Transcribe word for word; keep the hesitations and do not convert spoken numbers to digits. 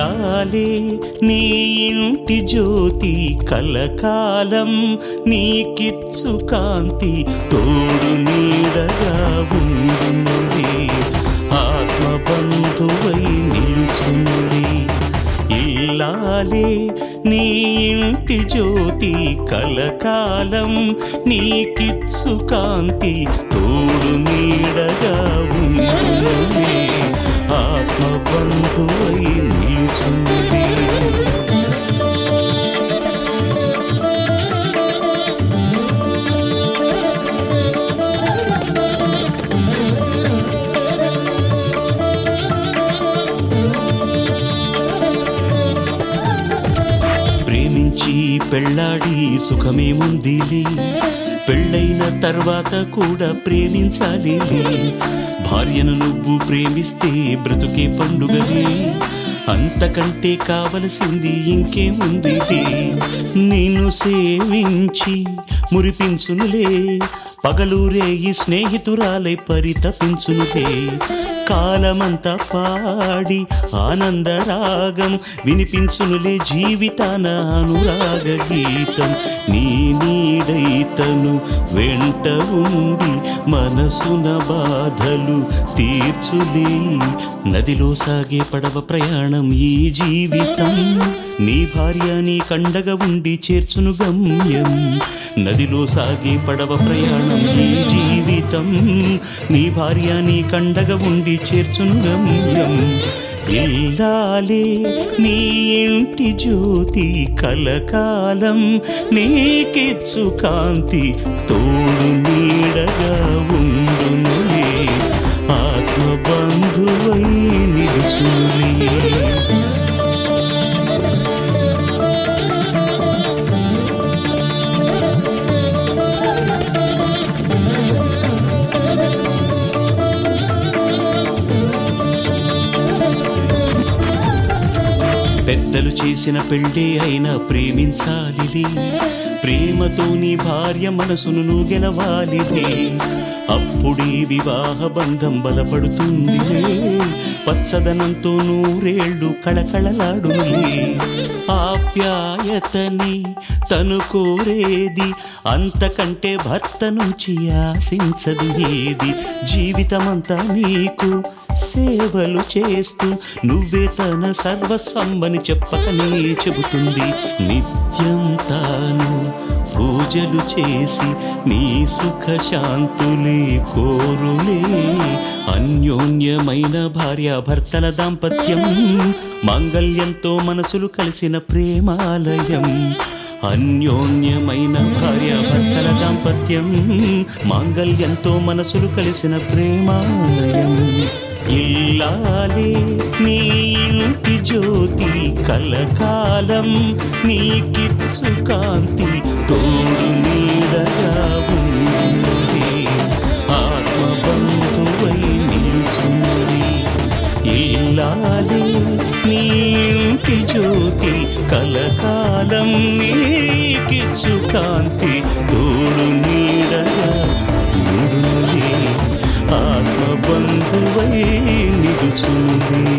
ఇల్లాలే నీ ఇంటి జ్యోతి కలకాలం నీకిచ్చు కాంతి తోడు నీడగా ఉండునులే ఆత్మబంధువై నిలుచునులే ఇల్లాలే నీ ఇంటి జ్యోతి కలకాలం నీకిచ్చు కాంతి తోడు నీడగా ఉండునులే ఆత్మబంధువై నిలుచునులే ప్రేమించి పెళ్ళాడి సుఖమేముందిలే పెళ్ళైన తర్వాత కూడా ప్రేమించాలి భార్యను నువ్వు ప్రేమిస్తే బ్రతుకే పండుగలే అంతకంటే కావలసింది ఇంకేముంది నిన్ను సేవించి మురిపించునులే పగలూరే ఈ స్నేహితురాలై పరితపించునులే కాలమంతా పాడి ఆనందరాగం వినిపించునులే జీవితాన అనురాగ గీతం నీ నీడైతను వెంట ఉండి మనసున బాధలు తీర్చులే నదిలో సాగే పడవ ప్రయాణం ఈ జీవితం నీ భార్య నీ కండగా ఉండి చేర్చును గమ్యం నదిలో సాగే పడవ ప్రయాణం ఈ జీవితం నీ భార్య నీ కండగా ఉండి చేర్చును గమ్యం ఇల్లాలే నీ ఇంటి జ్యోతి కలకాలం నీకిచ్చు కాంతి తోడు నీడగా ఉండునులే ఆత్మబంధువై నిలుచునులే పెద్దలు చేసిన పెళ్ళే అయినా ప్రేమించాలిలే ప్రేమతో నీ భార్య మనసును నువ్వు గెలవాలిలే అప్పుడే వివాహ బంధం బలపడుతుందిలే పచ్చదనంతో నూరేళ్లు కళకళలాడులే ఆప్యాయతని తను కోరేది అంతకంటే భర్త నుంచి ఆశించదు ఏది జీవితమంతా నీకు సేవలు చేస్తూ నువ్వే తన సర్వస్వమని చెప్పకనే చెబుతుంది నిత్యం తాను పూజలు చేసి నీ సుఖ శాంతులే కోరులే అన్యోన్యమైన భార్యాభర్తల దాంపత్యం మాంగళ్యంతో మనసులు కలిసిన ప్రేమాలయం అన్యోన్యమైన భార్యాభర్తల దాంపత్యం మాంగళ్యంతో మనసులు కలిసిన ప్రేమాలయం ఇల్లాలే నీ ఇంటి జ్యోతి కలకాలం నీకిచ్చు కాంతి తోడు నీడగా ఉండునులే ఆత్మబంధువై నిలుచునులే ఇల్లాలే నీ ఇంటి జ్యోతి కలకాలం నీకిచ్చు కాంతి తోడు నీడగా ఉండునులే ఆత్మబంధువై నిలుచునులే